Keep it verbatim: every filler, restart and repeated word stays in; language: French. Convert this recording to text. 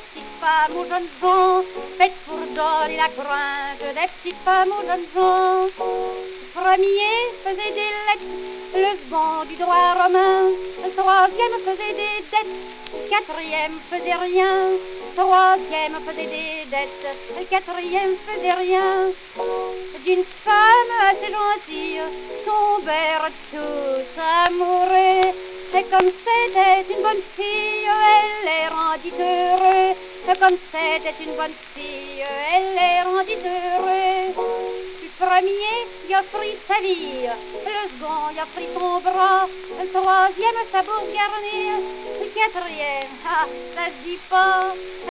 petites femmes aux jeunes gens, faites pour donner la crainte des petites femmes aux jeunes gens. Le premier faisait des lettres, le second du droit romain, le troisième faisait des dettes, le quatrième faisait rien, le troisième faisait des dettes, le quatrième faisait rien. D'une femme assez gentille tombèrent tous amoureux, et comme c'était une bonne fille, elle les rendit heureux. Et comme c'était une bonne fille, elle les rendit heureux. Le premier y offrit sa vie, le second y offrit son bras, le troisième sa bourse garnie, le quatrième, ah, ça se dit pas.